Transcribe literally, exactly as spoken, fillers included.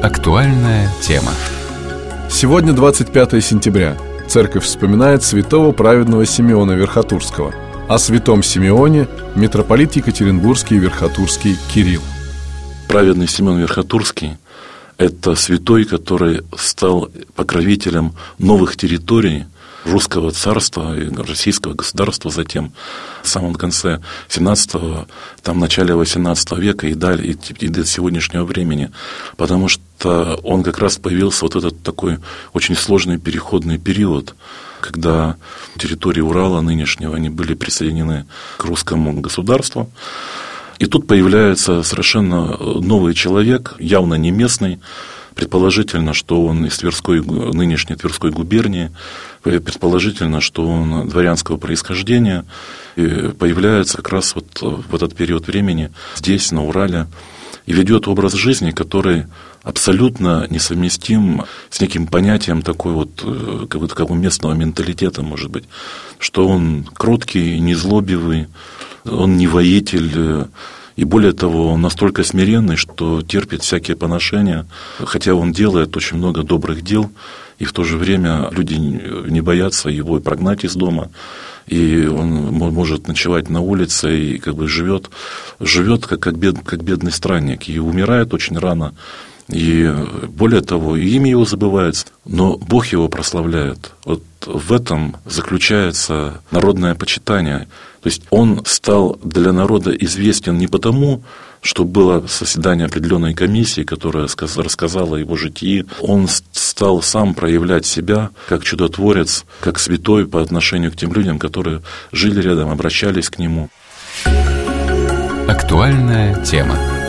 Актуальная тема. Сегодня двадцать пятое сентября. Церковь вспоминает святого праведного Симеона Верхотурского. О святом Симеоне митрополит Екатеринбургский и Верхотурский Кирилл. Праведный Симеон Верхотурский – это святой, который стал покровителем новых территорий русского царства и российского государства затем, в самом конце семнадцатого, там, начале восемнадцатого века и далее, и до сегодняшнего времени, потому что он как раз появился вот этот такой очень сложный переходный период, когда территории Урала нынешнего, они были присоединены к русскому государству. И тут появляется совершенно новый человек, явно не местный, предположительно, что он из Тверской, нынешней Тверской губернии, предположительно, что он дворянского происхождения, и появляется как раз вот в этот период времени здесь, на Урале, и ведет образ жизни, который абсолютно несовместим с неким понятием такой вот, как бы, как бы местного менталитета, может быть, что он кроткий, незлобивый, он не воитель, и более того, он настолько смиренный, что терпит всякие поношения, хотя он делает очень много добрых дел, и в то же время люди не боятся его прогнать из дома, и он может ночевать на улице, и как бы живет, живет как, как, бед, как бедный странник, и умирает очень рано. И более того, и имя его забывается, но Бог его прославляет. Вот в этом заключается народное почитание. То есть он стал для народа известен не потому, что было заседание определенной комиссии, которая рассказала о его житии. Он стал сам проявлять себя как чудотворец, как святой по отношению к тем людям, которые жили рядом, обращались к нему. Актуальная тема.